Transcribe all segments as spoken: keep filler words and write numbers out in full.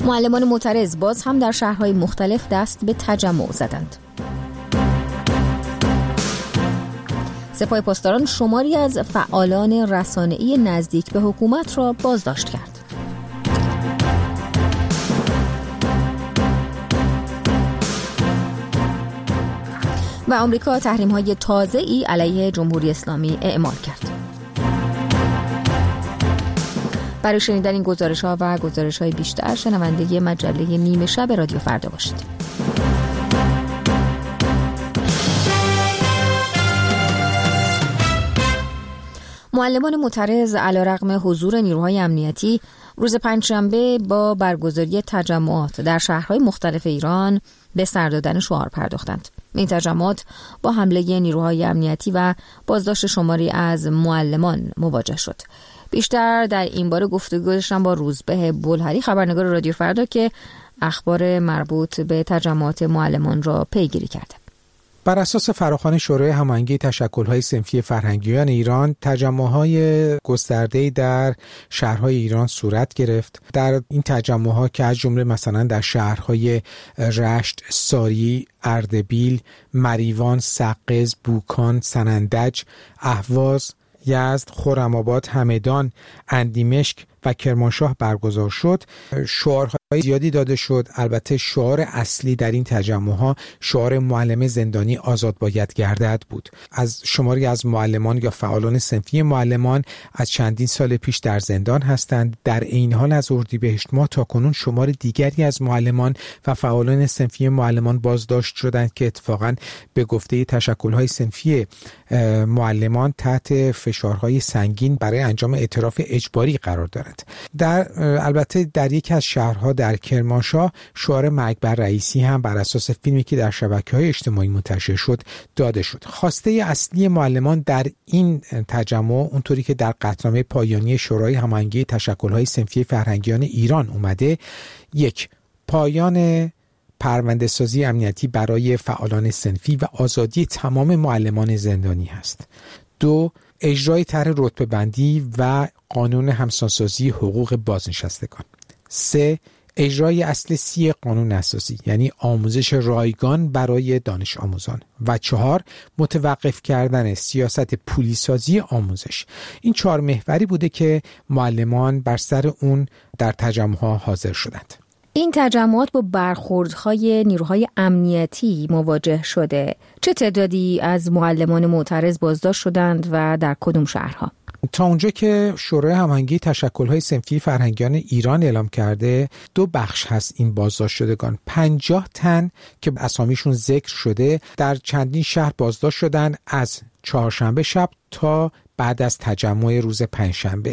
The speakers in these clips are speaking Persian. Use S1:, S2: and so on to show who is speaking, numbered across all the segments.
S1: معلمان معترض باز هم در شهرهای مختلف دست به تجمع زدند. سپاه پاسداران شماری از فعالان رسانه‌ای نزدیک به حکومت را بازداشت کرد. و آمریکا تحریم‌های تازه‌ای علیه جمهوری اسلامی اعمال کرد. برای شنیدن این گزارش‌ها و گزارش‌های بیشتر شنونده مجله نیمه شب رادیو فردا باشید. معلمان معترض علیرغم حضور نیروهای امنیتی روز پنجشنبه با برگزاری تجمعات در شهرهای مختلف ایران به سر دادن شعار پرداختند. این تجمعات با حمله نیروهای امنیتی و بازداشت شماری از معلمان مواجه شد. بیشتر در این باره گفتگو داشتم با روزبه بلهری، خبرنگار رادیو فردا، که اخبار مربوط به تجمعات معلمان را پیگیری کرده.
S2: بر اساس فراخوان شورای هماهنگی تشکل‌های صنفی فرهنگیان ایران، تجمع‌های گسترده‌ای در شهرهای ایران صورت گرفت. در این تجمع‌ها که از جمله مثلا در شهرهای رشت، ساری، اردبیل، مریوان، سقز، بوکان، سنندج، اهواز، یزد، خرم‌آباد، همدان، اندیمشک و کرمانشاه برگزار شد. شعارهای زیادی داده شد. البته شعار اصلی در این تجمع‌ها شعار معلم زندانی آزاد باید گردد بود. از شماری از معلمان یا فعالان صنفی معلمان از چندین سال پیش در زندان هستند. در این حال از اردیبهشت ماه تا کنون شمار دیگری از معلمان و فعالان صنفی معلمان بازداشت شدند که اتفاقاً به گفته تشکل‌های صنفی معلمان تحت فشارهای سنگین برای انجام اعتراف اجباری قرار دارند. در البته در یک از شهرها در کرمانشاه شعار مرگ بر رئیسی هم بر اساس فیلمی که در شبکه‌های اجتماعی منتشر شد داده شد. خواسته اصلی معلمان در این تجمع، اونطوری که در قطعنامه پایانی شورای هماهنگی تشکل‌های صنفی فرهنگیان ایران اومده، یک، پایان پرونده سازی امنیتی برای فعالان صنفی و آزادی تمام معلمان زندانی هست. دو، اجرای طرح رتبه بندی و قانون همسانسازی حقوق بازنشستگان. سه، اجرای اصل سی قانون اساسی، یعنی آموزش رایگان برای دانش آموزان. و چهار، متوقف کردن سیاست پولیسازی آموزش. این چهار محوری بوده که معلمان بر سر اون در تجمع‌ها حاضر شدند.
S1: این تجمعات با برخوردهای نیروهای امنیتی مواجه شده. چه تعدادی از معلمان معترض بازداشت شدند و در کدوم شهرها؟
S2: تا اونجا که شورای هماهنگی تشکل‌های صنفی فرهنگیان ایران اعلام کرده، دو بخش هست این بازداشت شدگان. پنجاه تن که اسامیشون ذکر شده در چندین شهر بازداشت شدن از چهارشنبه شب تا بعد از تجمع روز پنجشنبه.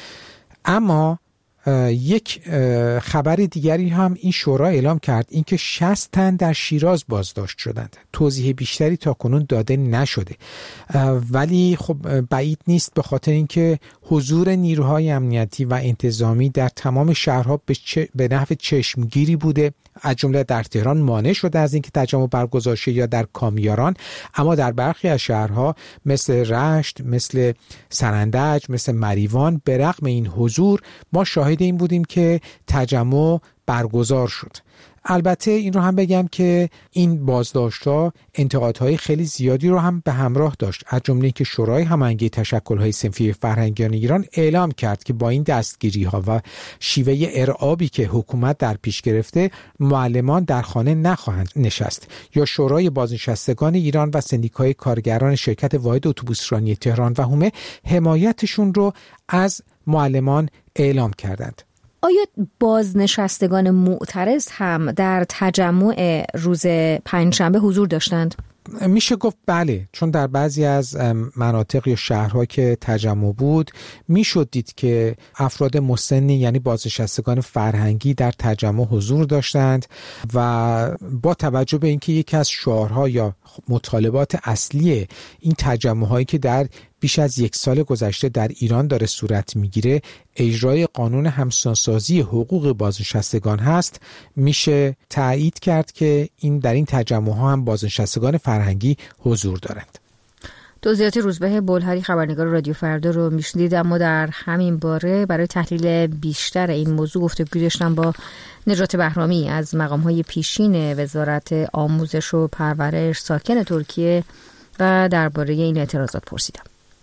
S2: اما یک خبر دیگری هم این شورا اعلام کرد، اینکه شصت تن در شیراز بازداشت شدند. توضیح بیشتری تا کنون داده نشده، ولی خب بعید نیست به خاطر اینکه حضور نیروهای امنیتی و انتظامی در تمام شهرها به, چه، به نحو چشمگیری بوده. از جمله در تهران مانع شده از اینکه تجمع برگزار شه یا در کامیاران، اما در برخی از شهرها مثل رشت، مثل سنندج، مثل مریوان، به رغم این حضور ما شاهد این بودیم که تجمع برگزار شد. البته این رو هم بگم که این بازداشت‌ها انتقادهای خیلی زیادی رو هم به همراه داشت، از جمله اینکه شورای هماهنگی تشکل‌های صنفی فرهنگیان ایران اعلام کرد که با این دستگیری‌ها و شیوه ارعابی که حکومت در پیش گرفته، معلمان در خانه نخواهند نشست. یا شورای بازنشستگان ایران و سندیکای کارگران شرکت واحد اتوبوسرانی تهران و حومه حمایتشون رو از معلمان اعلام کردند.
S1: آیا بازنشستگان معترض هم در تجمع روز پنجشنبه حضور داشتند؟
S2: میشه گفت بله، چون در بعضی از مناطق یا شهرها که تجمع بود میشد دید که افراد مسنی یعنی بازنشستگان فرهنگی در تجمع حضور داشتند و با توجه به اینکه یکی از شعارها یا مطالبات اصلی این تجمع‌هایی که در بیش از یک سال گذشته در ایران داره صورت میگیره اجرای قانون همسانسازی حقوق بازنشستگان هست، میشه تایید کرد که این در این تجمع‌ها هم بازنشستگان فرهنگی حضور دارند.
S1: توضیحات روزبه بلهری خبرنگار رادیو فردا رو میشنید، اما در همین باره برای تحلیل بیشتر این موضوع گفتگو داشتم با نجات بهرامی از مقام‌های پیشین وزارت آموزش و پرورش ساکن ترکیه و درباره این اعتراضات پرسیدم.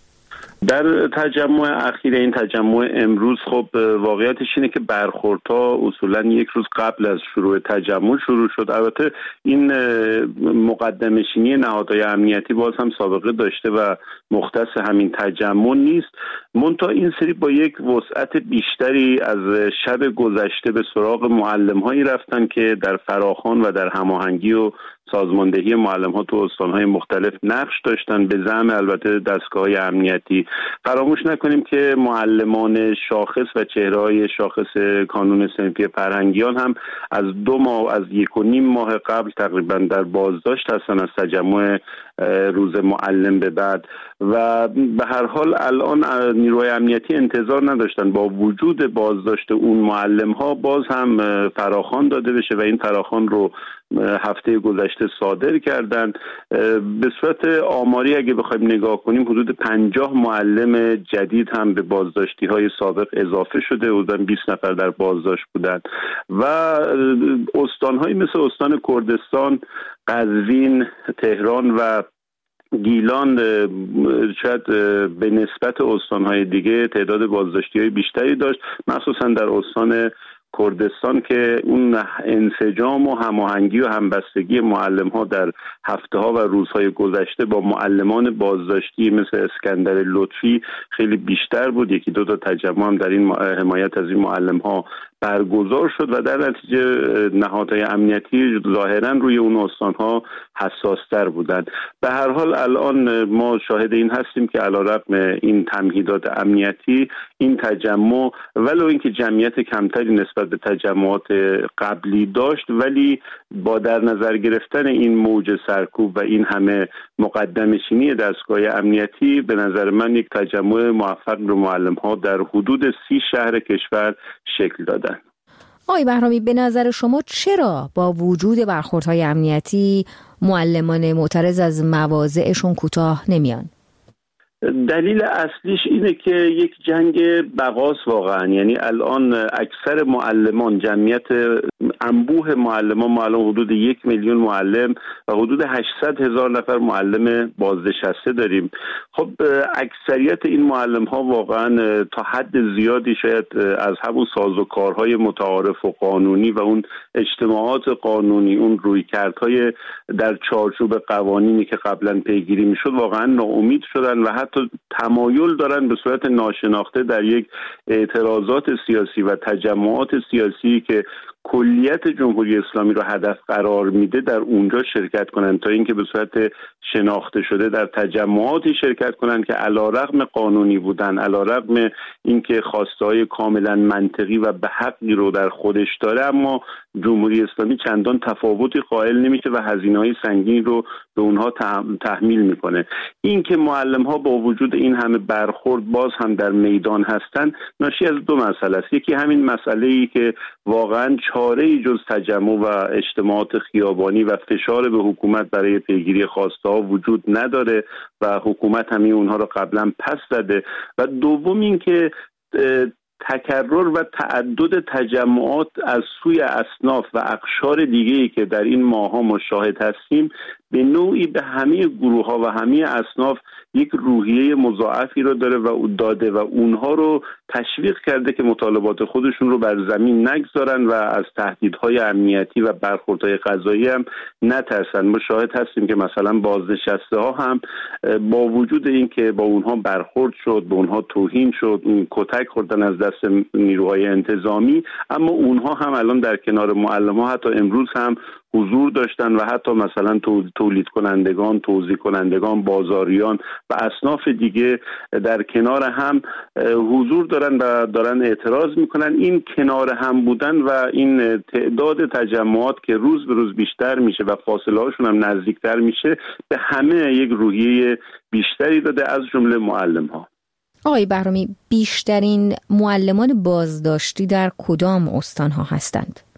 S3: در تجمع اخیر این تجمع امروز خب واقعیتش اینه که برخوردها اصولا یک روز قبل از شروع تجمع شروع شد. البته این مقدمه‌نشینی نهادهای امنیتی باز هم سابقه داشته و مختص همین تجمع نیست، منتها این سری با یک وسعت بیشتری از شب گذشته به سراغ معلم‌هایی رفتن که در فراخوان و در هماهنگی و سازماندهی معلم‌ها تو استان‌های مختلف نقش داشتن، به زعم البته دستگاه‌های امنیتی. فراموش نکنیم که معلمان شاخص و چهره‌های شاخص کانون صنفی فرهنگیان هم از دو ماه از یک و نیم ماه قبل تقریبا در بازداشت هستن از تجمع روز معلم به بعد و به هر حال الان نیروهای امنیتی انتظار نداشتن با وجود بازداشت اون معلم‌ها باز هم فراخوان داده بشه و این فراخوان رو هفته گذشته صادر کردن. به صورت آماری اگه بخوایم نگاه کنیم حدود پنجاه معلم جدید هم به بازداشتی های سابق اضافه شده، حدود بیست نفر در بازداشت بودن و استان‌های مثل استان کردستان، قزوین، تهران و گیلان شاید به نسبت استان‌های دیگه تعداد بازداشتی‌های بیشتری داشت، مخصوصا در استان کردستان که اون انسجام و هماهنگی و همبستگی معلم‌ها در هفته‌ها و روزهای گذشته با معلمان بازداشتی مثل اسکندر لطفی خیلی بیشتر بود. یکی دو تا تجمع هم در این حمایت از این معلم‌ها برگزار شد و در نتیجه نهادهای امنیتی ظاهراً روی اون استان‌ها حساس‌تر بودند. به هر حال الان ما شاهد این هستیم که علیرغم این تمهیدات امنیتی این تجمع ولو اینکه جمعیت کمتری نسبت به تجمعات قبلی داشت، ولی با در نظر گرفتن این موج سرکوب و این همه مقدمه‌نشینی دستگاه امنیتی به نظر من یک تجمع موفق رو معلم‌ها در حدود سی شهر کشور شکل دادن.
S1: آقای بهرامی، به نظر شما چرا با وجود برخوردهای امنیتی معلمان معترض از مواضعشون کوتاه نمیان؟
S3: دلیل اصلیش اینه که یک جنگ بقاست واقعا. یعنی الان اکثر معلمان، جمعیت انبوه معلمان، ما الان حدود یک میلیون معلم و حدود هشتصد هزار نفر معلم بازنشسته داریم. خب اکثریت این معلم ها واقعا تا حد زیادی شاید از همون سازوکارهای متعارف و قانونی و اون اجتماعات قانونی، اون رویکردهای در چارچوب قوانینی که قبلا پیگیری میشد واقعا ناامید شدن و حتی تمایل دارن به صورت ناشناخته در یک اعتراضات سیاسی و تجمعات سیاسی که کلیت جمهوری اسلامی رو هدف قرار میده در اونجا شرکت کنند، تا اینکه به صورت شناخته شده در تجمعاتی شرکت کنند که علیرغم قانونی بودن، علیرغم اینکه خواسته‌های کاملا منطقی و به حقی رو در خودش داره، اما جمهوری اسلامی چندان تفاوتی قائل نمیشه و هزینه‌های سنگینی رو به اونها تحمیل میکنه. این که معلم‌ها با وجود این همه برخورد باز هم در میدان هستن ناشی از دو مسئله است. یکی همین مسئله‌ای که واقعا چاره‌ای جز تجمع و اجتماعات خیابانی و فشار به حکومت برای پیگیری خواسته‌ها وجود نداره و حکومت همین اونها رو قبلا پس زده، و دوم این که تکرر و تعدد تجمعات از سوی اصناف و اقشار دیگه‌ای که در این ماه‌ها مشاهد هستیم به نوعی به همه گروه‌ها و همه اصناف یک روحیه مضاعفی رو داره و داده و اونها رو تشویق کرده که مطالبات خودشون رو بر زمین نگذارن و از تهدیدهای امنیتی و برخوردهای قضایی هم نترسن. ما شاهد هستیم که مثلا بازنشسته ها هم با وجود این که با اونها برخورد شد، به اونها توهین شد، اون کتک خوردن از دست نیروهای انتظامی، اما اونها هم الان در کنار معلم‌ها حتی امروز هم حضور داشتن و حتی مثلا تولید کنندگان، توزیع کنندگان، بازاریان و اصناف دیگه در کنار هم حضور دارن و دارن اعتراض میکنن. این کنار هم بودن و این تعداد تجمعات که روز به روز بیشتر میشه و فاصله هاشون هم نزدیکتر میشه به همه یک روحیه بیشتری داده، از جمله معلم ها.
S1: آقای بهرامی، بیشترین معلمان بازداشتی در کدام استان ها هستند؟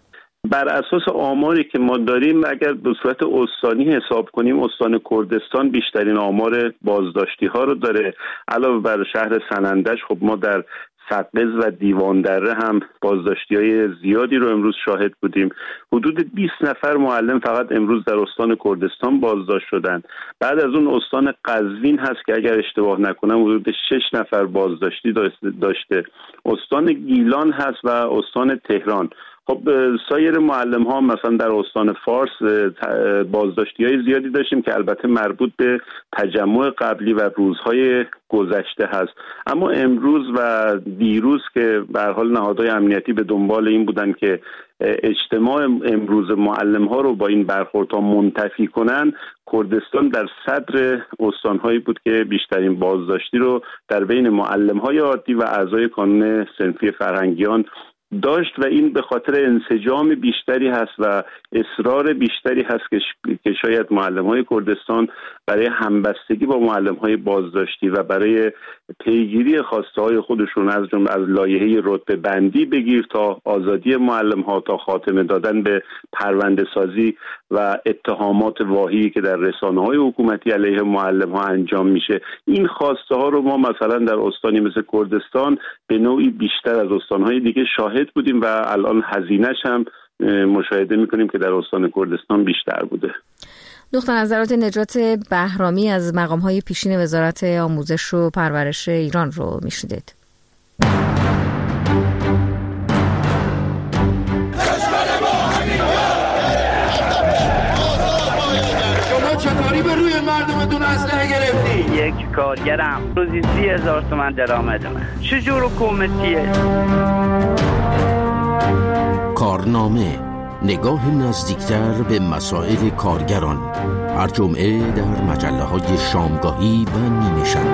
S3: بر اساس آماری که ما داریم اگر به صورت استانی حساب کنیم استان کردستان بیشترین آمار بازداشتی ها رو داره. علاوه بر شهر سنندج خب ما در سقز و دیوان دره هم بازداشتی های زیادی رو امروز شاهد بودیم. حدود بیست نفر معلم فقط امروز در استان کردستان بازداشت شدن. بعد از اون استان قزوین هست که اگر اشتباه نکنم حدود شش نفر بازداشتی داشته. استان گیلان هست و استان تهران. خب سایر معلم ها مثلا در استان فارس بازداشتی های زیادی داشتیم که البته مربوط به تجمع قبلی و روزهای گذشته هست. اما امروز و دیروز که به هر حال نهادهای امنیتی به دنبال این بودن که اجتماع امروز معلم ها رو با این برخوردها منتفی کنن، کردستان در صدر استانهایی بود که بیشترین بازداشتی رو در بین معلم های عادی و اعضای کانون صنفی فرهنگیان داشت و این به خاطر انسجام بیشتری هست و اصرار بیشتری هست که که شاید معلم‌های کردستان برای همبستگی با معلم‌های بازداشتی و برای پیگیری خواسته‌های خودشون از جمله از لایحه رتبه بندی بگیر تا آزادی معلم‌ها تا خاتمه دادن به پرونده سازی و اتهامات واهی که در رسانه‌های حکومتی علیه معلم‌ها انجام میشه، این خواسته‌ها رو ما مثلا در استانی مثل کردستان به نوعی بیشتر از استان‌های دیگه شاهد بودیم و الان هزینه‌اش هم مشاهده می‌کنیم که در استان کردستان بیشتر بوده.
S1: دکتر نظرات نجات بهرامی از مقام‌های پیشین وزارت آموزش و پرورش ایران رو می‌شنیدید.
S4: شما چطوری به روی مردمتون اسلحه گرفتی؟
S5: یک کارگرم روزی سی هزار تومن درآمد من. چجور حکومتیه؟
S6: کارنامه، نگاه نزدیکتر به مسائل کارگران، هر جمعه در مجله‌های شامگاهی و نیمه شب.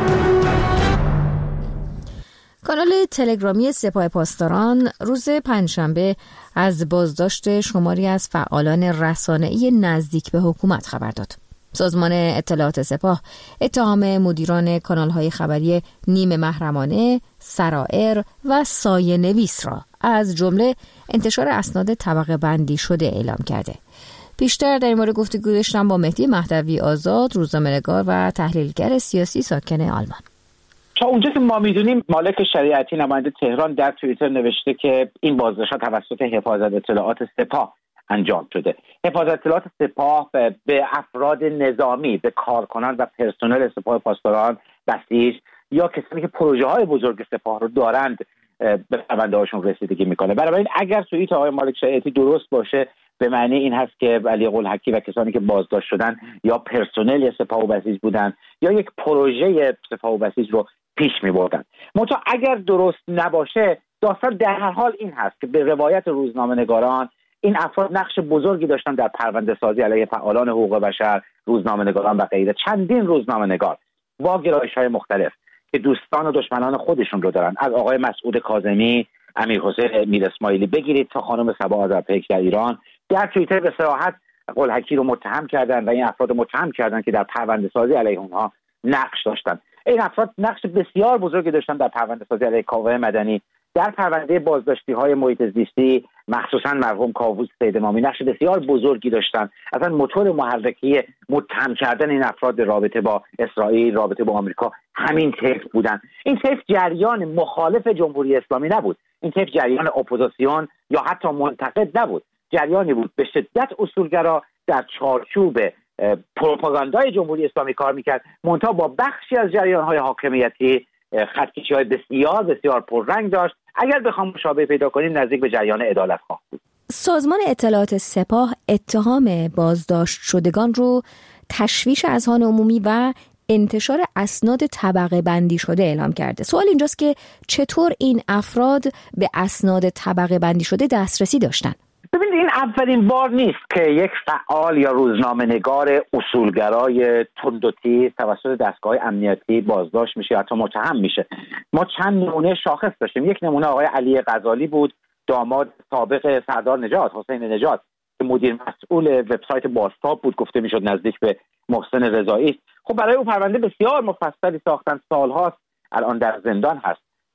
S1: کانال تلگرامی سپاه پاسداران روز پنجشنبه از بازداشت شماری از فعالان رسانه‌ای نزدیک به حکومت خبر داد. سازمان اطلاعات سپاه اتهام مدیران کانال‌های خبری نیمه محرمانه، سرائر و سایه نویس را از جمله انتشار اسناد طبقه بندی شده اعلام کرده. بیشتر در این مورد گفتگو داشتم با مهدی مهدوی آزاد، روزنامه‌نگار و تحلیلگر سیاسی ساکن آلمان.
S7: تا اونجا که ما میدونیم مالک شریعتی نماینده تهران در توییتر نوشته که این بازداشت‌ها توسط حفاظت اطلاعات سپاه انجام شده. حفاظت اطلاعات سپاه به افراد نظامی، به کارکنان و پرسنل سپاه پاسداران، بسیج یا کسانی که پروژه های بزرگ سپاه رو دارند به پرونده هاشون رسیدگی میکنه. بنابراین اگر توییت آقای مالک شریعتی درست باشه به معنی این هست که علی قلحکی و کسانی که بازداشت شدن یا پرسنل سپاه و بسیج بودن یا یک پروژه سپاه و بسیج رو پیش می‌بردن. منتها اگر درست نباشه داستان در هر حال این هست که به روایت روزنامه‌نگاران این افراد نقش بزرگی داشتن در پرونده سازی علیه فعالان حقوق بشر، روزنامه‌نگاران و غیره. چندین روزنامه‌نگار با گرایش‌های مختلف که دوستان و دشمنان خودشون رو دارن، از آقای مسعود کاظمی، امیرحسین میر اسماعیلی بگیرید تا خانم صبا آذرپیک در ایران، در توییتر به صراحت قلحکی رو متهم کردن و این افراد متهم کردن که در پرونده سازی علیه اونها نقش داشتن. این افراد نقش بسیار بزرگی داشتن در پرونده سازی علیه کاوه مدنی، در پرونده بازداشتی‌های محیط زیستی، مخصوصا مرحوم کاووس سید امامی نقش بسیار بزرگی داشتن. اصلا موتور محرکی متهم کردن این افراد رابطه با اسرائیل، رابطه با آمریکا همین طیف بودن. این طیف جریان مخالف جمهوری اسلامی نبود، این طیف جریان اپوزیسیون یا حتی منتقد نبود، جریانی بود به شدت اصولگرا در چارچوب پروپاگاندای جمهوری اسلامی کار میکرد، منتها با بخشی از جریان‌های حاکمیتی خطکشی‌های بسیار بسیار پررنگ داشت. اگر بخوام مشابه پیدا کنیم نزدیک به جریان عدالت‌خواه بود.
S1: سازمان اطلاعات سپاه اتهام بازداشت شدگان رو تشویش اذهان عمومی و انتشار اسناد طبقه بندی شده اعلام کرده. سوال اینجاست که چطور این افراد به اسناد طبقه بندی شده دسترسی داشتن؟
S7: ببینید این اولین بار نیست که یک فعال یا روزنامه‌نگار اصولگرای تند و تیز توسط دستگاه امنیتی بازداشت میشه یا حتی متهم میشه. ما چند نمونه شاخص داشتیم. یک نمونه آقای علی غزالی بود، داماد سابق سردار نجات، حسین نجات، که مدیر مسئول وبسایت بازتاب بود، گفته میشد نزدیک به محسن رضایی. خب برای او پرونده بسیار مفصلی ساختن، سالهاست الان در زندان هست.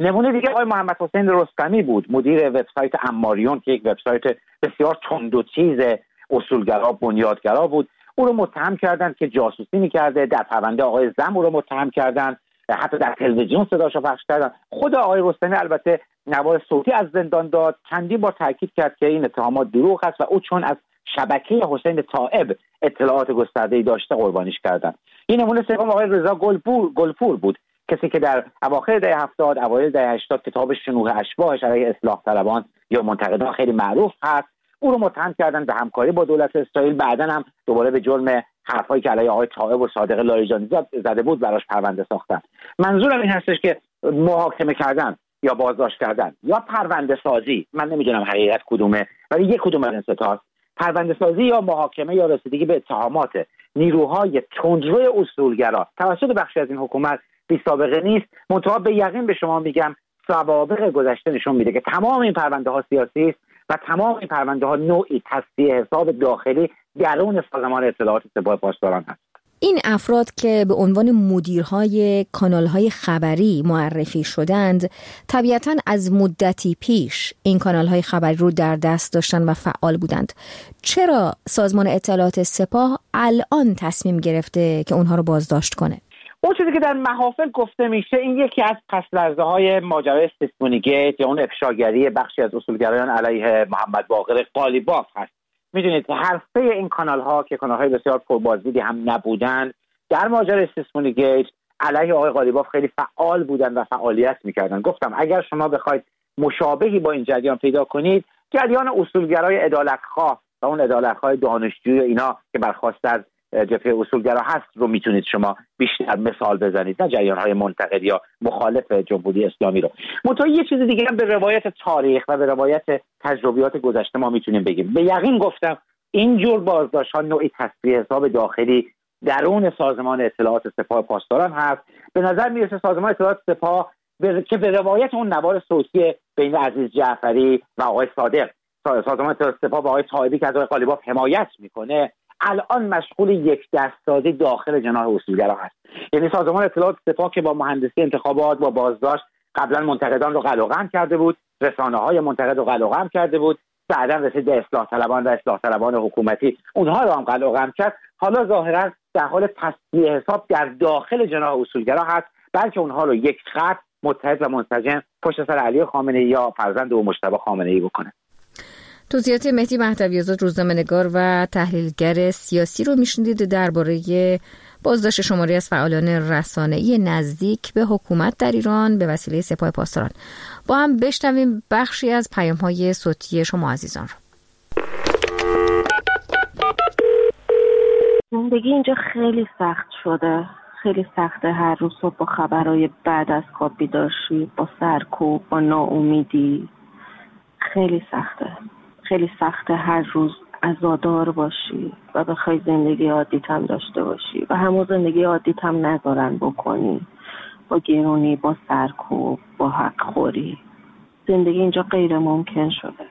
S7: نمونه دیگه آقای محمد حسین رستمی بود، مدیر وبسایت اماریون که یک وبسایت بسیار تند و تیز اصولگرا بنیادگرا بود. او رو متهم کردند که جاسوسی می‌کرده. در پرونده آقای زم او رو متهم کردند، حتی در تلویزیون صداشو پخش کردن. خود آقای رستمی البته نوار صوتی از زندان داد، چندین بار تاکید کرد که این اتهامات دروغ است و او چون از شبکه حسین طائب اطلاعات گسترده‌ای داشته قربانیش کردن. این نمونه سوم آقای رضا گلپور گلپور بود، کسی که در اواخر دهه هفتاد اوایل دهه هشتاد کتاب شنوح اشباحش علیه اصلاح طلبان یا منتقدان خیلی معروف هست. او رو متهم کردن به همکاری با دولت اسرائیل. بعداً هم دوباره به جرم حرفایی که علیه آقای طائب و صادق لاریجانی زده بود براش پرونده ساختن. منظورم این هستش که محاکمه کردن یا بازداشت کردن یا پرونده سازی، من نمیدونم حقیقت کدومه ولی یک کدوم از این سه تا، پرونده سازی یا محاکمه یا رسیدگی به اتهامات نیروهای تندروی اصولگرا توسط بخشی از این حکومت بی سابقه نیست. منتها به یقین به شما میگم سوابق گذشته نشون میده که تمام این پرونده ها سیاسی است و تمام این پرونده ها نوعی تصفیه حساب داخلی درون سازمان اطلاعات سپاه پاسداران هست.
S1: این افراد که به عنوان مدیرهای کانالهای خبری معرفی شدند طبیعتاً از مدتی پیش این کانالهای خبری رو در دست داشتن و فعال بودند. چرا سازمان اطلاعات سپاه الان تصمیم گرفته که اونها رو بازداشت کنه؟
S7: اون چیزی که در محافل گفته میشه این یکی از پس‌لرزه های ماجرای سیسمونی گیت یا اون افشاگری بخشی از اصولگرایان علیه محمد باقر قالیباف هست. میدونید هر سه این کانال ها که کانال های بسیار پربازدیدی هم نبودن در ماجرای سیسمونی گیت علیه آقای قالیباف خیلی فعال بودن و فعالیت میکردن. گفتم اگر شما بخواید مشابهی با این جریان پیدا کنید، جریان اصولگرای عدالتخواه و اون عدالتخواه دانشجوی و اینا که برخواسته از جبهه اصولگرا هست رو میتونید شما بیشتر مثال بزنید، نه جریان‌های منتقد یا مخالف جمهوری اسلامی رو. منتها یه چیز دیگه هم به روایت تاریخ و به روایت تجربیات گذشته ما میتونیم بگیم. به یقین گفتم این جور بازداشت‌ها نوعی تصفیه حساب داخلی درون سازمان اطلاعات سپاه پاسداران هست. به نظر میرسه سازمان اطلاعات سپاه به... که به روایت اون نوار صوتی بین عزیز جعفری و آقای صادق، سازمان اطلاعات سپاه با آقای طائبی که از آقای قالیباف حمایت میکنه، الان مشغول یک دستسازی داخل جناح اصولگرا هست. یعنی سازمان اطلاعات سپاه که با مهندسی انتخابات با بازداشت قبلا منتقدان رو قلقم کرده بود، رسانه‌های منتقد رو قلقم کرده بود، بعدا رسید به اصلاح طلبان و اصلاح طلبان حکومتی اونها رو هم قلقم کرد، حالا ظاهرا در حال تصفیه حساب در داخل جناح اصولگرا هست، بلکه اونها رو یک خط متحد و منسجم پشت سر علی خامنه‌ای یا فرزند او مجتبی خامنه‌ای بکنه.
S1: توضیحات مهدی مهدوی‌آزاد روزنامه‌نگار و تحلیلگر سیاسی رو میشنیدید درباره بازداشت شماری از فعالان رسانه‌ای نزدیک به حکومت در ایران به وسیله سپاه پاسداران. با هم بشنویم بخشی از پیام‌های صوتی شما عزیزان رو.
S8: زندگی اینجا خیلی سخت شده، خیلی سخته. هر روز صبح با خبرهای بعد از خواب بیدار شی، با سرکوب، با ناامیدی، خیلی سخته. خیلی سخته هر روز عزادار باشی و بخوای زندگی عادیت هم داشته باشی و همون زندگی عادیت هم نذارن بکنی، با گرونی، با سرکوب، با حق خوری. زندگی اینجا غیر ممکن شده.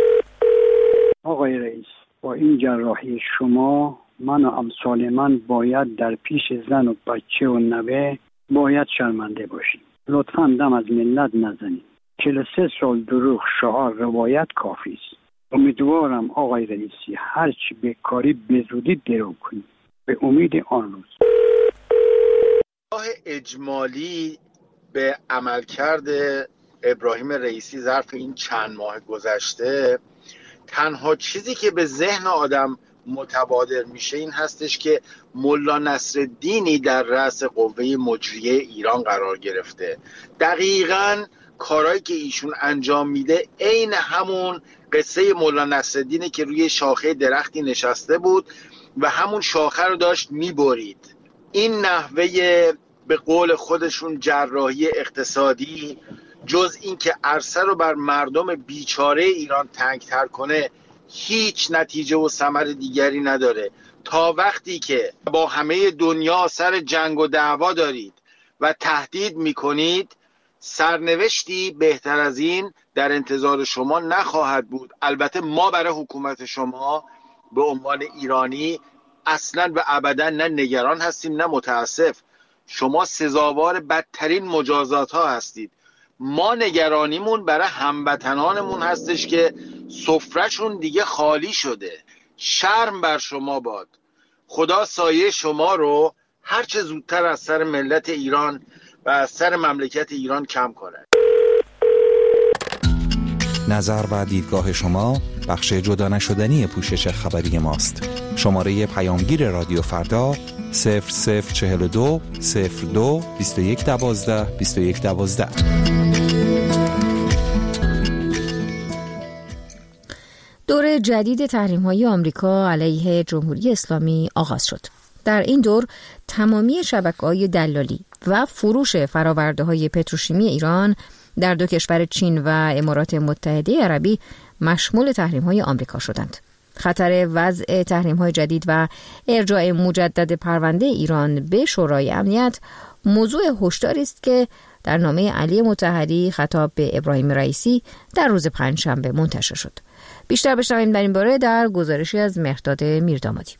S9: آقای رئیس، با این جراحی شما من و امثال من باید در پیش زن و بچه و نوه باید شرمنده باشیم. لطفاً دم از ملت نزنید. چهل و سه سال دروغ، شعار، روایت کافی است. امیدوارم آقای رئیسی هرچی بکاری به زودی درو کنید به امید آن روز.
S10: نگاه اجمالی به عملکرد ابراهیم رئیسی ظرف این چند ماه گذشته، تنها چیزی که به ذهن آدم متبادر میشه این هستش که ملا نصرالدینی در رأس قوه مجریه ایران قرار گرفته. دقیقاً کارهایی که ایشون انجام میده عین همون قصه ملا نصرالدینی که روی شاخه درختی نشسته بود و همون شاخه رو داشت میبرید. این نحوه به قول خودشون جراحی اقتصادی جز این که عرصه رو بر مردم بیچاره ایران تنگ‌تر کنه هیچ نتیجه و ثمر دیگری نداره. تا وقتی که با همه دنیا سر جنگ و دعوا دارید و تهدید میکنید، سرنوشتی بهتر از این در انتظار شما نخواهد بود. البته ما برای حکومت شما به عنوان ایرانی اصلا و ابدا نه نگران هستیم نه متاسف. شما سزاوار بدترین مجازات ها هستید. ما نگرانیمون برای هموطنانمون هستش که سفره‌شون دیگه خالی شده. شرم بر شما باد. خدا سایه شما رو هر چه زودتر از سر ملت ایران و از سر مملکت ایران کم کنه.
S11: نظر و دیدگاه شما بخش جدا نشدنی پوشش خبری ماست. شماره پیامگیر رادیو فردا صفر صفر چهل و دو صفر دو بیست و یک دوازده بیست و یک دوازده.
S1: دور جدید تحریم‌های آمریکا علیه جمهوری اسلامی آغاز شد. در این دور تمامی شبکه‌های دلالی و فروش فرآورده‌های پتروشیمی ایران در دو کشور چین و امارات متحده عربی مشمول تحریم‌های آمریکا شدند. خطر وضع تحریم‌های جدید و ارجاع مجدد پرونده ایران به شورای امنیت موضوع هشداری است که در نامه علی مطهری خطاب به ابراهیم رئیسی در روز پنجشنبه منتشر شد. بیشتر بشنویم در این باره در گزارشی از مهرداد میردامادی.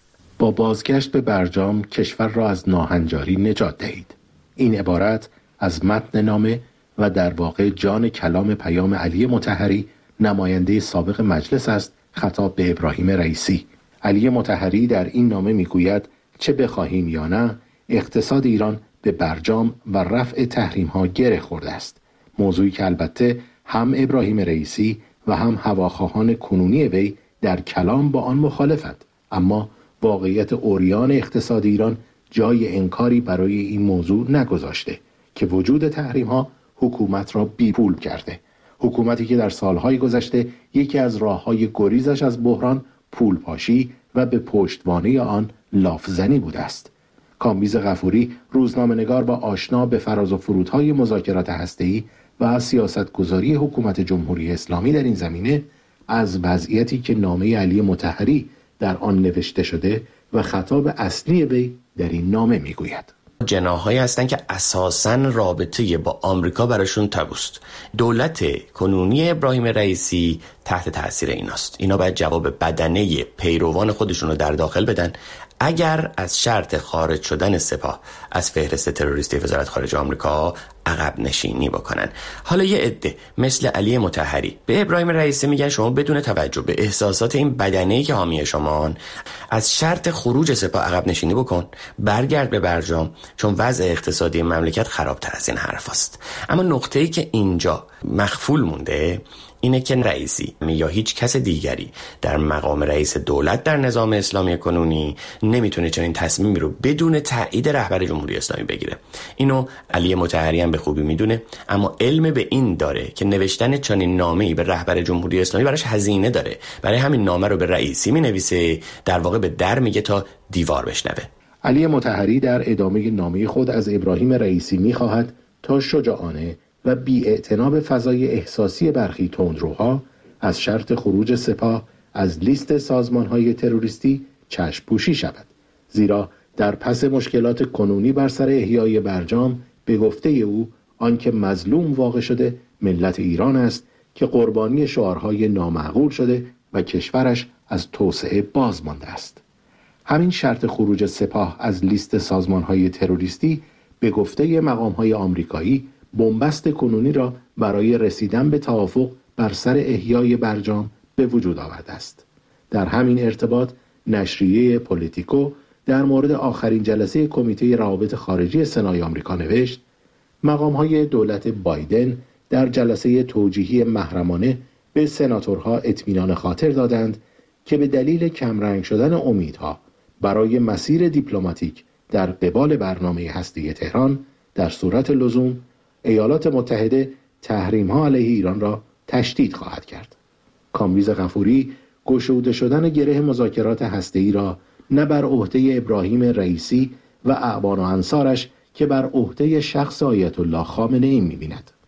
S12: با بازگشت به برجام کشور را از ناهنجاری نجات دهید. این عبارت از متن نامه و در واقع جان کلام پیام علی مطهری نماینده سابق مجلس است خطاب به ابراهیم رئیسی. علی مطهری در این نامه میگوید چه بخواهیم یا نه اقتصاد ایران به برجام و رفع تحریم ها گره خورده است. موضوعی که البته هم ابراهیم رئیسی و هم هواخواهان کنونی وی در کلام با آن مخالفند، اما واقعیت عریان اقتصاد ایران جای انکاری برای این موضوع نگذاشته که وجود تحریم ها حکومت را بی پول کرده. حکومتی که در سالهای گذشته یکی از راههای گریزش از بحران پول پاشی و به پشتوانه آن لافزنی بوده است. کامبیز غفوری روزنامه‌نگار و آشنا به فراز و فرودهای مذاکرات هسته‌ای و سیاستگذاری حکومت جمهوری اسلامی در این زمینه از وضعیتی که نامه علی مطهری در آن نوشته شده و خطاب اصلی وی در این نامه میگوید.
S13: جناح‌هایی هستن که اساساً رابطه با آمریکا براشون تبوست. دولت کنونی ابراهیم رئیسی تحت تاثیر ایناست. اینا باید جواب بدنه پیروان خودشون رو در داخل بدن. اگر از شرط خارج شدن سپاه از فهرست تروریستی وزارت خارجه آمریکا عقب نشینی بکنن. حالا یه عده مثل علی مطهری به ابراهیم رئیسی میگن شما بدون توجه به احساسات این بدنه‌ای که حامی شمان از شرط خروج سپاه عقب نشینی بکن، برگرد به برجام، چون وضع اقتصادی مملکت خرابتر از این حرف است. اما نقطه‌ای که اینجا مخفول مونده اینه که رئیسی یا هیچ کس دیگری در مقام رئیس دولت در نظام اسلامی کنونی نمیتونه چنین تصمیمی رو بدون تایید رهبر جمهوری اسلامی بگیره. اینو علی مطهری هم به خوبی میدونه، اما علم به این داره که نوشتن چنین نامه‌ای به رهبر جمهوری اسلامی براش هزینه داره. برای همین نامه رو به رئیسی مینویسه، در واقع به در میگه تا دیوار بشنوه.
S12: علی مطهری در ادامه نامه خود از ابراهیم رئیسی میخواهد تا شجاعانه و بی‌اعتنا به فضای احساسی برخی تندروها از شرط خروج سپاه از لیست سازمان‌های تروریستی چشم پوشی شود، زیرا در پس مشکلات کنونی بر سر احیای برجام به گفته او آنکه مظلوم واقع شده ملت ایران است که قربانی شعارهای نامعقول شده و کشورش از توسعه باز مانده است. همین شرط خروج سپاه از لیست سازمان‌های تروریستی به گفته مقام‌های آمریکایی بنبست کنونی را برای رسیدن به توافق بر سر احیای برجام به وجود آورده است. در همین ارتباط نشریه پولیتیکو در مورد آخرین جلسه کمیته روابط خارجی سنای آمریکا نوشت مقام‌های دولت بایدن در جلسه توجیهی محرمانه به سناتورها اطمینان خاطر دادند که به دلیل کمرنگ شدن امیدها برای مسیر دیپلماتیک در قبال برنامه هسته‌ای تهران در صورت لزوم ایالات متحده تحریم‌ها علیه ایران را تشدید خواهد کرد. کامبیز غفوری گشوده شدن گره مذاکرات هسته‌ای را نه بر عهده ابراهیم رئیسی و اعوان و انصارش که بر عهده شخص آیت الله خامنه‌ای می‌بیند.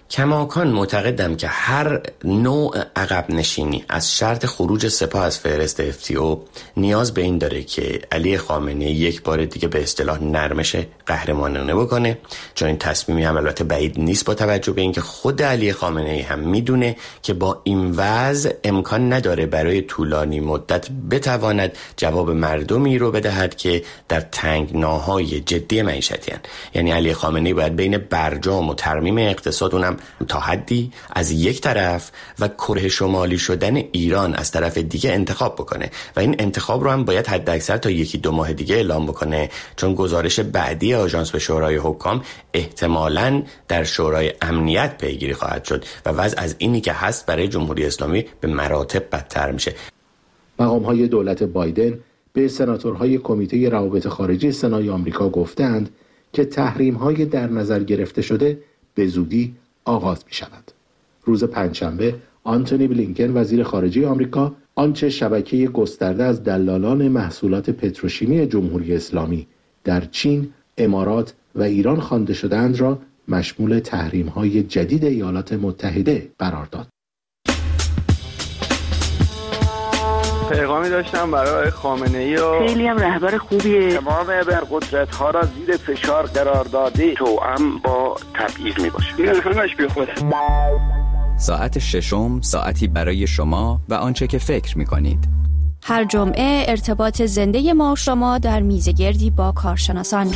S13: کماکان معتقدم که هر نوع عقب نشینی از شرط خروج سپاه از فهرست اف تی او نیاز به این داره که علی خامنه‌ای یک بار دیگه به اصطلاح نرمش قهرمانانه بکنه، چون این تصمیمی هم البته بعید نیست با توجه به اینکه خود علی خامنه‌ای هم میدونه که با این وضع امکان نداره برای طولانی مدت بتواند جواب مردمی رو بدهد که در تنگناهای جدی معیشتی هستند. یعنی علی خامنه‌ای باید بین برجام و ترمیم اقتصاد، اونم تا حدی از یک طرف، و کره شمالی شدن ایران از طرف دیگه انتخاب بکنه و این انتخاب رو هم باید حداکثر تا یکی دو ماه دیگه اعلام بکنه، چون گزارش بعدی آژانس به شورای حکام احتمالاً در شورای امنیت پیگیری خواهد شد و وضع از اینی که هست برای جمهوری اسلامی به مراتب بدتر میشه.
S12: مقام‌های دولت بایدن به سناتورهای کمیته روابط خارجی سنای آمریکا گفتند که تحریم‌های در نظر گرفته شده به زودی آغاز می‌شود. روز پنجشنبه آنتونی بلینکن وزیر خارجه آمریکا آنچه شبکه گسترده از دلالان محصولات پتروشیمی جمهوری اسلامی در چین، امارات و ایران خوانده شده‌اند را مشمول تحریم‌های جدید ایالات متحده قرار داد.
S14: پیغامی داشتم برای خامنه‌ای و
S8: خیلی هم رهبر خوبیه.
S14: تمام ابرقدرت‌ها را زیر فشار قرار داده، توأم با تبعیض میباشه. این همش بیخوده.
S15: ساعت ششم، ساعتی برای شما و آنچه که فکر می‌کنید.
S16: هر جمعه ارتباط زنده ما شما در میزگردی با کارشناسان.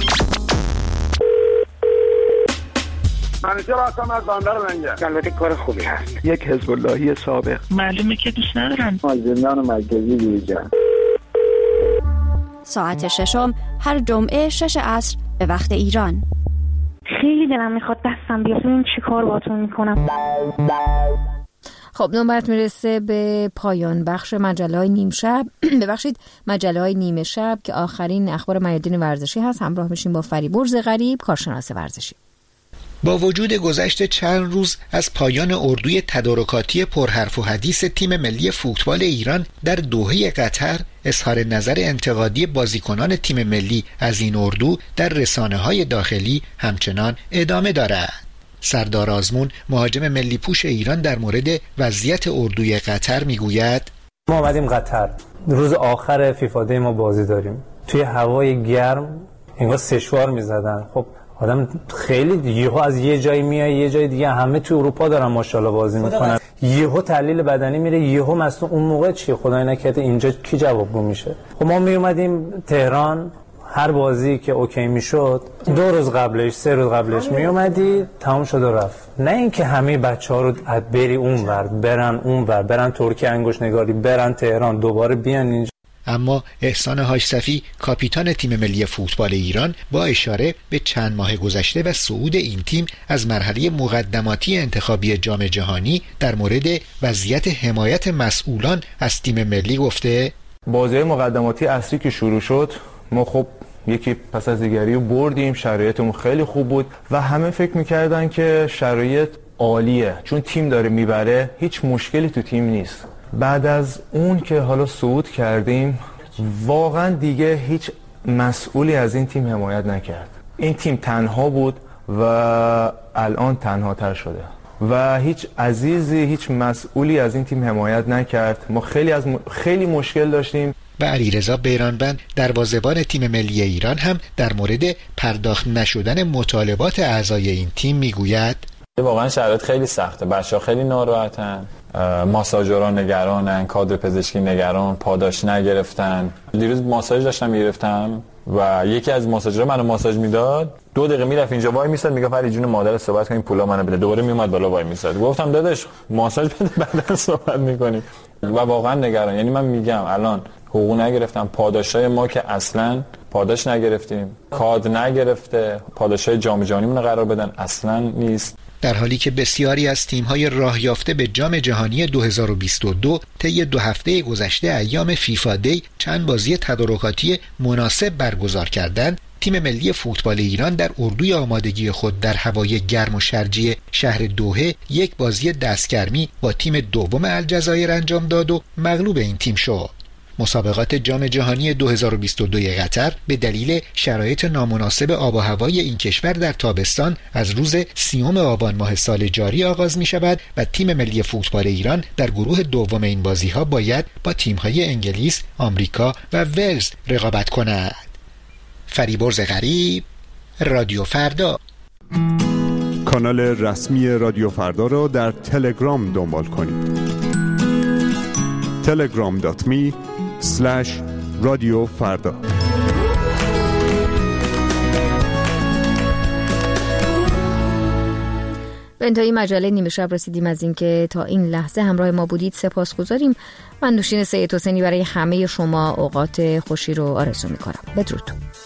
S14: منیجر هستم از بندر منگه. البته کار خوبی هست. یک حزب اللهی سابق.
S17: معلومه که دوست ندارن.
S14: مازندران مرکزی بیرجان.
S16: ساعت ششم هر جمعه شش عصر به وقت ایران.
S8: خیلی دلم میخواد دستم بیاد ببینم چی کار باهاتون میکنم.
S1: خب نوبت میرسه به پایان بخش مجله‌های نیم شب ببخشید مجله‌های نیمه شب که آخرین اخبار میادین ورزشی هست. همراه میشیم با فریبرز غریب، کارشناس ورزشی.
S18: با وجود گذشت چند روز از پایان اردوی تدارکاتی پرحرف و حدیث تیم ملی فوتبال ایران در دوحه قطر، اظهار نظر انتقادی بازیکنان تیم ملی از این اردو در رسانه‌های داخلی همچنان ادامه دارد. سردار آزمون مهاجم ملی پوش ایران در مورد وضعیت اردوی قطر میگوید:
S19: ما اومدیم قطر، روز آخر فیفا دی ما بازی داریم، توی هوای گرم انگار سشوار میزدن. خب آدم خیلی یهو از یه جایی میای یه جای دیگه، همه تو اروپا دارن ماشاءالله بازی میکنن، یهو تحلیل بدنی میره، یهو مصدوم. اون موقع چی خدای نکرده اینجا کی جوابگو میشه؟ خب ما می اومدیم تهران، هر بازی که اوکی میشد دو روز قبلش سه روز قبلش می اومدی تمام شد و رفت. نه اینکه همه بچه‌ها رو بری اونور برن اونور برن ترکیه انگوش نگاری برن تهران دوباره بیان اینجا.
S18: اما احسان حاجصفی کاپیتان تیم ملی فوتبال ایران با اشاره به چند ماه گذشته و صعود این تیم از مرحله مقدماتی انتخابی جام جهانی در مورد وضعیت حمایت مسئولان از تیم ملی گفته:
S20: بازی مقدماتی اصلی که شروع شد ما خب یکی پس از دیگری بردیم، شرایطمون خیلی خوب بود و همه فکر میکردن که شرایط عالیه چون تیم داره میبره، هیچ مشکلی تو تیم نیست. بعد از اون که حالا صعود کردیم واقعا دیگه هیچ مسئولی از این تیم حمایت نکرد. این تیم تنها بود و الان تنها تر شده و هیچ عزیزی هیچ مسئولی از این تیم حمایت نکرد. ما خیلی از م... خیلی مشکل داشتیم.
S18: و علیرضا بیرانبند دروازه‌بان تیم ملی ایران هم در مورد پرداخت نشدن مطالبات اعضای این تیم میگوید:
S21: واقعا شرایط خیلی سخته، بچه‌ها خیلی ناراحتن، ماساژورها نگرانن، کادر پزشکی نگران، پاداش نگرفتن. دیروز ماساژ داشتم میگرفتم و یکی از ماساژورها منو ماساژ میداد، دو دقیقه میرفت اینجا وای میساد میگفت علی جون مادر صحبت کنیم پولا منو بده، دوباره میومد بالا وای میساد. گفتم داداش ماساژ بده بعدا صحبت میکنیم. و واقعا نگران. یعنی من میگم الان حقوق نگرفتم، پاداشای ما که اصلا پاداش نگرفتیم، کاد نگرفته، پاداشای جام جهانیمون قرار بدن اصلا نیست.
S18: در حالی که بسیاری از تیم‌های راه یافته به جام جهانی دو هزار و بیست و دو طی دو هفته گذشته ایام فیفا دی چند بازی تدارکاتی مناسب برگزار کردند، تیم ملی فوتبال ایران در اردوی آمادگی خود در هوای گرم و شرجی شهر دوحه یک بازی دستگرمی با تیم دوم الجزایر انجام داد و مغلوب این تیم شد. مسابقات جام جهانی دو هزار و بیست و دو قطر به دلیل شرایط نامناسب آب و هوای این کشور در تابستان از روز سیوم آبان ماه سال جاری آغاز می شود و تیم ملی فوتبال ایران در گروه دوم این بازی ها باید با تیم های انگلیس، آمریکا و ولز رقابت کند. فریبرز غریب، رادیو فردا.
S17: کانال رسمی رادیو فردا را در تلگرام دنبال کنید. تلگرام دات می اسلش رادیو فردا.
S1: به انتهای مجله نیمه شب رسیدیم. از اینکه تا این لحظه همراه ما بودید سپاسگزاریم. من نوشین سید حسینی برای همه شما اوقات خوشی رو آرزو می‌کنم. بدرود.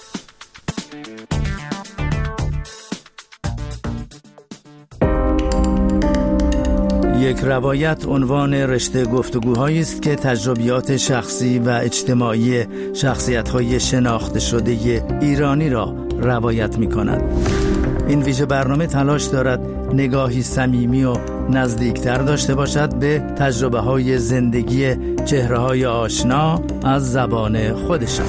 S22: یک روایت عنوان رشته گفتگوهایی است که تجربیات شخصی و اجتماعی شخصیت‌های شناخته شده ایرانی را روایت می‌کند. این ویژه برنامه تلاش دارد نگاهی صمیمی و نزدیکتر داشته باشد به تجربه‌های زندگی چهره‌های آشنا از زبان خودشان.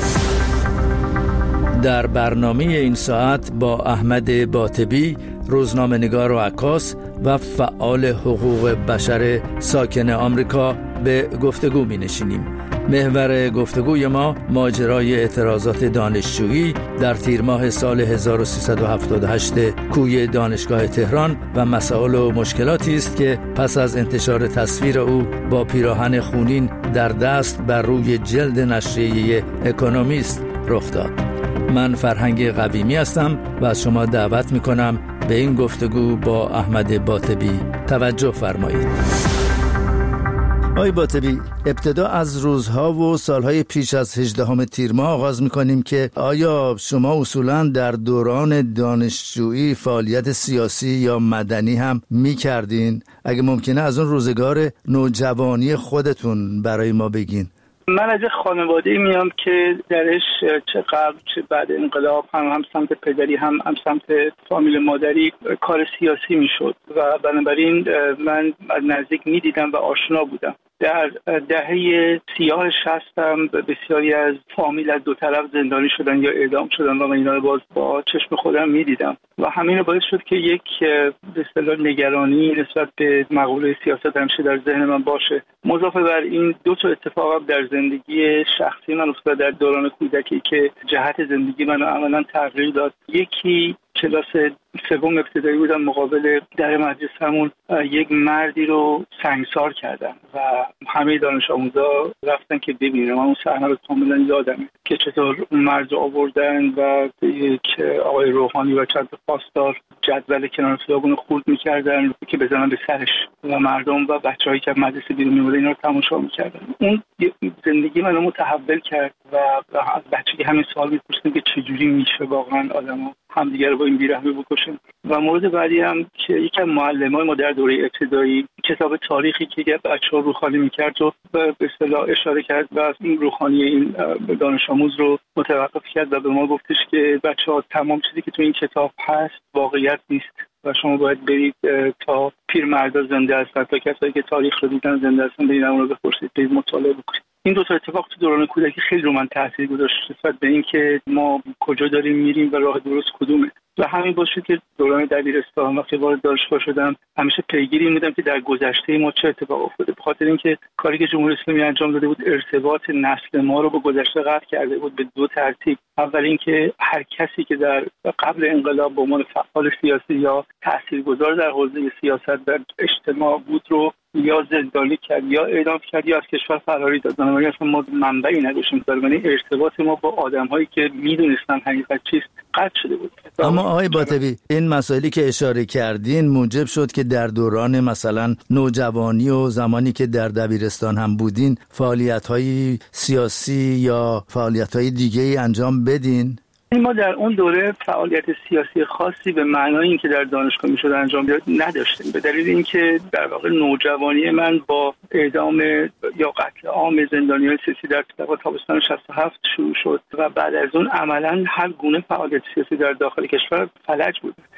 S22: در برنامه این ساعت با احمد باطبی، روزنامه‌نگار و عکاس و فعال حقوق بشر ساکن آمریکا به گفتگو می‌نشینیم. محور گفتگوی ما ماجرای اعتراضات دانشجویی در تیر ماه سال هزار و سیصد و هفتاد و هشت کوی دانشگاه تهران و مسائل و مشکلاتی است که پس از انتشار تصویر او با پیراهن خونین در دست بر روی جلد نشریه اکونومیست رخ داد. من فرهنگ قویمی هستم و از شما دعوت می‌کنم به این گفتگو با احمد باطبی توجه فرمایید. آقای باطبی، ابتدا از روزها و سالهای پیش از هجدهم تیر ماه آغاز می‌کنیم که آیا شما اصولاً در دوران دانشجویی فعالیت سیاسی یا مدنی هم می‌کردین؟ اگه ممکنه از اون روزگار نوجوانی خودتون برای ما بگین.
S23: من از خانواده‌ای میام که درش چه قبل چه بعد انقلاب هم هم سمت پدری هم هم سمت فامیل مادری کار سیاسی میشد و بنابراین من از نزدیک میدیدم و آشنا بودم. در دهه سیاه شصتم بسیاری از فامیل از دو طرف زندانی شدن یا اعدام شدن و من اینا رو باز با چشم خودم میدیدم و همین باعث شد که یک به اصطلاح نگرانی نسبت به مقوله سیاست همیشه در ذهن من باشه. مضافه بر این دو تا اتفاق در زندگی شخصی من افتاد در دوران کودکی که جهت زندگی منو عملاً تغییر داد. یکی کلاس سوم ابتدایی بودم، مقابل در مدرسه‌مون یک مردی رو سنگسار کردن و همه دانش آموزا رفتن که ببینن. من اون صحنه رو کاملا یادمه که چطور اون مرد رو آوردن و یک آقای روحانی و چند تا پاسدار جدول کنار خیابون خورد می‌کردن که بزنن به سرش و مردم و بچه‌هایی که مدرسه بیرون می‌اومدن اینا رو تماشا می‌کردن. اون زندگی منو متحول کرد و از بچگی همین سوال می‌پرسیدم که چجوری میشه واقعا آدم‌ها همدیگه رو با این بیرحمی بکشن. و مورد بعدی هم که یکی از معلمای ما در دوره ابتدایی کتاب تاریخی که بچه‌ها روخانی می‌کرد و به اصطلاح اشاره کرد و از این روخانی این دانش آموز رو متوقف کرد و به ما گفتش که بچه‌ها تمام چیزی که تو این کتاب هست واقعیت نیست و شما باید برید تا پیرمردا زنده هستن، تا کسایی که تاریخ رو دیدن زنده هستن برید اون رو بپرسید، برید مطالعه بکنید. این دو تا اتفاق تو دوران کودکی خیلی رو من تاثیر گذاشت نسبت به اینکه ما کجا داریم میریم و راه درست کدومه. و همین باعث شد که دوران دبیرستان وقتی وارد دانشگاه شدم همیشه پیگیری این بودم که در گذشته ما چه اتفاق افتاده، به خاطر اینکه کاری که جمهوری اسلامی انجام داده بود ارتباط نسل ما رو با گذشته قطع کرده بود به دو ترتیب. اول اینکه هر کسی که در قبل انقلاب به عنوان فعال سیاسی یا تاثیرگذار در حوزه سیاست در اجتماع بود رو یا زندانی کرد یا اعدام کرد یا از کشور فراری داد. بنابراین اصلا ما منبعی نداشتیم، بنابراین ارتباط ما با آدم‌هایی که میدونستن حقیقت چیست قطع شده بود.
S22: اما آقای باطبی، این مسائلی که اشاره کردین موجب شد که در دوران مثلا نوجوانی و زمانی که در دبیرستان هم بودین فعالیت‌های سیاسی یا فعالیت‌های دیگه‌ای انجام بدین؟
S23: ما در اون دوره فعالیت سیاسی خاصی به معنای اینکه در دانشگاه میشد انجام بیاد نداشتیم، به دلیل اینکه در واقع نوجوانی من با اعدام یا قتل عام زندانیان سیاسی در تابستان شصت و هفت شروع شد و بعد از اون عملاً هر گونه فعالیت سیاسی در داخل کشور فلج بود.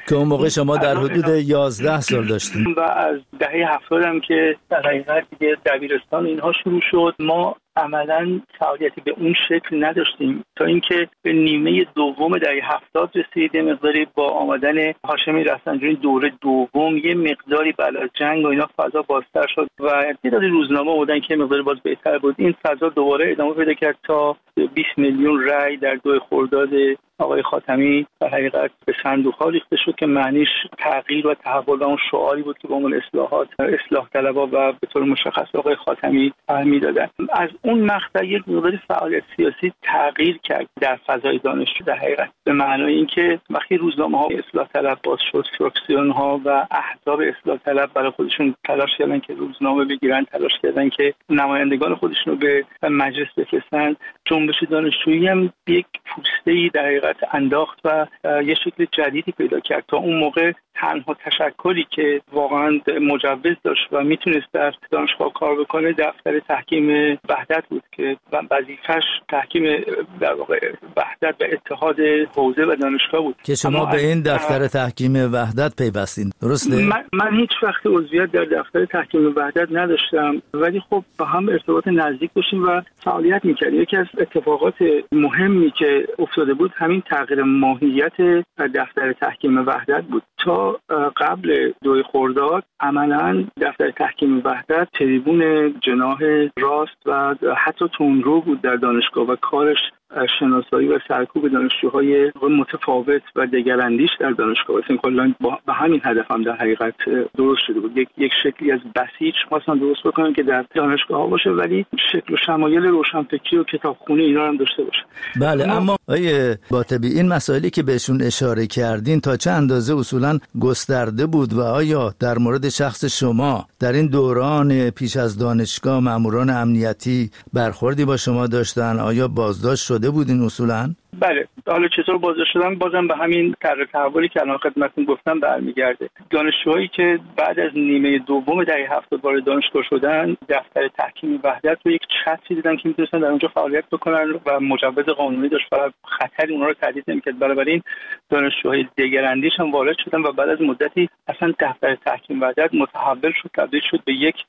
S22: که اون موقع شما در حدود یازده سال داشتین
S23: و از دهه هفتاد هم که در حقیقت دیگه دبیرستان اینها شروع شد. ما عملا فعالیتی به اون شکل نداشتیم تا اینکه به نیمه دوم دهه هفتاد رسید. یه مقداری با آمدن هاشمی رفسنجانی دوره دوم یه مقداری بعد از جنگ و اینا فضا بازتر شد و تعداد روزنامه بودن که مقداری باز بهتر بود. این فضا دوباره ادامه پیدا کرد تا بیست میلیون رای در دو خرداد آقای خاتمی در حقیقت به صندوق‌ها ریخته شد که معنیش تغییر و تحول و اون شعاری بود که به عنوان اصلاحات اصلاح طلبها و به طور مشخص آقای خاتمی میدادن. از اون مقطع یک مقدار فعالیت سیاسی تغییر کرد در فضای دانشجو در حقیقت به معنای اینکه وقتی روزنامه‌ها اصلاح طلب باز شد، فراکسیون‌ها و احزاب اصلاح طلب برای خودشون تلاش کردن که روزنامه بگیرن، تلاش کردن که نمایندگان خودشون رو به مجلس بفرستن. جنبش دانشجویی هم یک پوسته‌ای در حقیقت انداخت و یه شکل جدیدی پیدا کرد. تا اون موقع تنها تشکلی که واقعا مجوز داشت و میتونست در دانشگاه کار بکنه دفتر تحکیم وحدت بود که وظیفش تحکیم در واقع وحدت و اتحاد حوزه و دانشگاه بود
S22: که شما به این دفتر تحکیم وحدت پیوستین، درسته؟
S23: من, من هیچ وقت عضویت در دفتر تحکیم وحدت نداشتم ولی خب با هم ارتباط نزدیک داشتیم و فعالیت میکردیم. یکی از اتفاقات مهمی که افتاده بود همین تغییر ماهیت دفتر تحکیم وحدت بود. تا قبل دو خرداد عملاً دفتر تحکیم وحدت تریبون جناح راست و حتی تندرو بود در دانشگاه و کارش شناسایی و سرکوب دانشجوهای متفاوت و دگراندیش در دانشگاه است. کلاً با همین هدف هم در حقیقت درست شده بود. یک یک شکلی از بسیج خواستن درست بکنن که در دانشگاه ها باشه ولی شکل و شمایل روشنفکری و کتابخونه اینا هم داشته باشه.
S22: بله اما, اما آیه باطبی این مسائلی که بهشون اشاره کردین تا چه اندازه اصولاً گسترده بود و آیا در مورد شخص شما در این دوران پیش از دانشگاه ماموران امنیتی برخوردی با شما داشتن؟ آیا بازداشت شده بودین اصولاً؟
S23: بله. حالا چطور بازداشت شدن بازم به همین طرح تحولی که الان خدمتتون گفتم برمیگرده. دانشجوهایی که بعد از نیمه دوم دهه هفتاد وارد دانشگاه شدن دفتر تحکیم وحدت رو یک چتری دیدن که میتونستن در اونجا فعالیت بکنن و مجوز قانونی داشت و خطری اونها رو تهدید نمی‌کرد. بنابراین دانشجوهای دگراندیش هم وارد شدن و بعد از مدتی اصلا دفتر تحکیم وحدت متحول شد، تبدیل شد به یک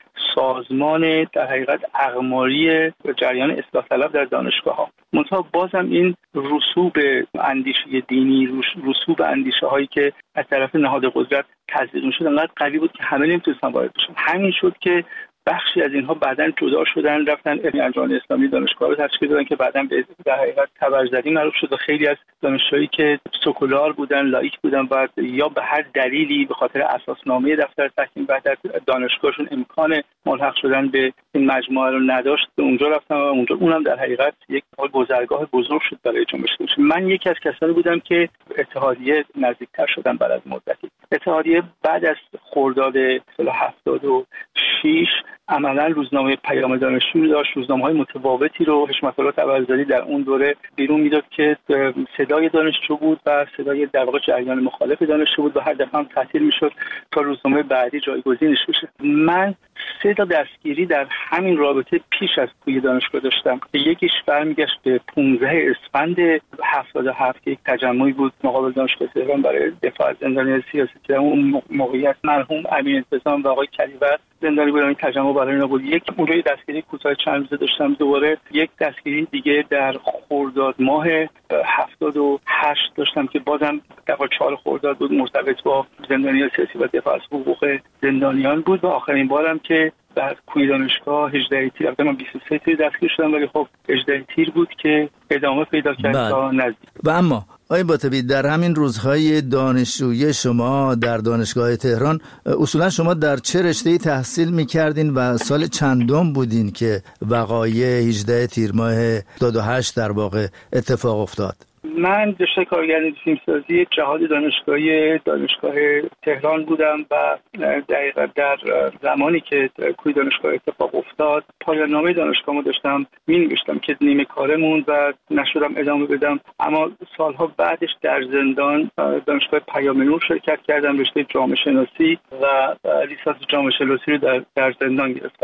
S23: سازمان در حقیقت اقماری جریان اصلاح طلب در دانشگاه‌ها. منتها بازم این رسوب اندیشه دینی، رسوب اندیشه هایی که از طرف نهاد قدرت تزریق می‌شد انقدر قوی بود که همه نمی‌تونستن وارد بشن. همین شد که بخشی از اینها بعداً جدا شدن، رفتن انجمن اسلامی دانشگاه رو تشکیل دادن که بعداً به در حقیقت تبرزدی معروف شد و خیلی از دانشجویی که سکولار بودن، لایک بودن و یا به هر دلیلی به خاطر اساسنامه دفتر تحکیم وحدت دانشگاهشون امکان ملحق شدن به این مجموعه رو نداشت، به اونجا رفتن و اونجا اونم در حقیقت یک گذرگاه بزرگ شد برای جنبش. من یکی از کسانی بودم که اتحادیه نزدیکتر شدم بعد از مدتی. اتحادیه بعد از خرداد هفتاد و شش عملا روزنامه پیام دانشجو داشت، روزنامه‌های متفاوتی رو حشمت الله تبرزدی در اون دوره بیرون میداد که صدای دانشجو بود و صدای در واقع جریان مخالف دانشجو بود و هر دفعه هم تعطیل میشد تا روزنامه بعدی جایگزینش بشه. من سه تا دستگیری در همین رابطه پیش از توی دانشگاه داشتم که یکیش برمیگشت به پانزده اسفند هفتاد و هفت که یک تجمعی بود مقابل دانشگاه تهران برای دفاع از زندانیان سیاسی که اون موقعیت مرحوم امین انتظام و آقای کلیور زندانی بودن. این تجمع برای اینا بود. یک اونجای دستگیری کوتاه چند روزه داشتم. دوباره یک دستگیری دیگه در خرداد ماه هفتاد و هشت داشتم که بازم در چهار خرداد بود، مرتبط با زندانیان سیاسی و دفاع از حقوق زندانیان بود و آخرین بارم که در کوی دانشگاه هجده تیر، البته من بیست و سه تیر دستگیر شدم ولی خب هجده تیر بود که ادامه پیدا کرد تا نزدیک.
S22: و اما آقای باطبی در همین روزهای دانشجویی شما در دانشگاه تهران اصولا شما در چه رشته‌ای تحصیل می‌کردین و سال چندم بودین که وقایع هجده تیر ماه هفتاد و هشت در واقع اتفاق افتاد؟
S23: من رشته کارگردانی فیلمسازی جهاد دانشگاهی دانشگاه تهران بودم و دقیقاً در زمانی که کوی دانشگاه اتفاق افتاد پایان نامه دانشگاهمو داشتم می‌نوشتم که نیمه کارمون و نشدم ادامه بدم، اما سالها بعدش در زندان دانشگاه پیام نور شرکت کردم، رشته جامعه شناسی و لیسانس جامعه شناسی رو در, در زندان گرفتم.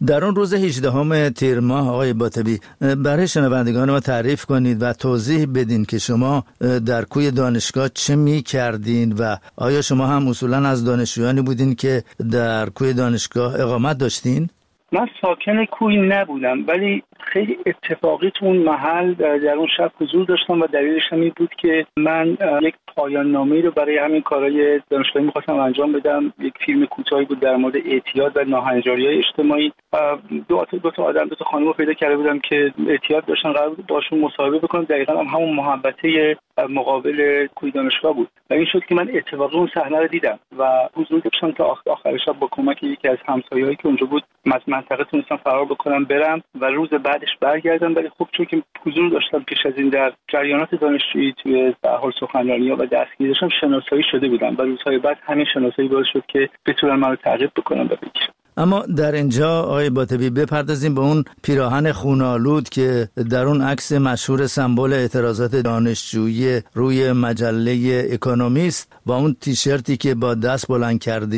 S22: در اون روز هجدهم تیر ماه آقای باطبی برای شنوندگان ما تعریف کنید و توضیح بدین که شما در کوی دانشگاه چه می کردین و آیا شما هم اصولا از دانشجویانی بودین که در کوی دانشگاه اقامت داشتین؟
S23: من ساکن کوی نبودم، ولی خیلی اتفاقی تو اون محل در اون شب حضور داشتم و دلیلش هم این بود که من یک پایان نامه‌ای رو برای همین کارهای دانشگاهی می‌خواستم انجام بدم. یک فیلم کوتاهی بود در مورد اعتیاد و ناهنجاری‌های اجتماعی. دو تا دو تا آدم دو تا خانم رو پیدا کرده بودم که اعتیاد داشتن، قرار بود باشون مصاحبه بکنم. دقیقاً هم همون محوطه مقابل کوی دانشگاه بود و این شد که من اتفاقی اون صحنه رو دیدم و حضور داشتم تا آخر شب با کمک یکی از همسایه‌هایی که اونجا بود از منطقه تونستم فرار بکنم برم و روز بعدش برگردم. ولی خب چون که حضور داشتم پیش از این در جریانات دانشجویی توی به حال سخنرانی‌ها و دستگیری داشتم، شناسایی شده بودم و روزهای بعد همین شناسایی باعث شد که بتونن منو تعقیب بکنن و بگیرن.
S22: اما در اینجا آقای باطبی بپردازیم به اون پیراهن خون‌آلود که در اون عکس مشهور سمبل اعتراضات دانشجویی روی مجله اکونومیست و اون تیشرتی که با دست بلند کردی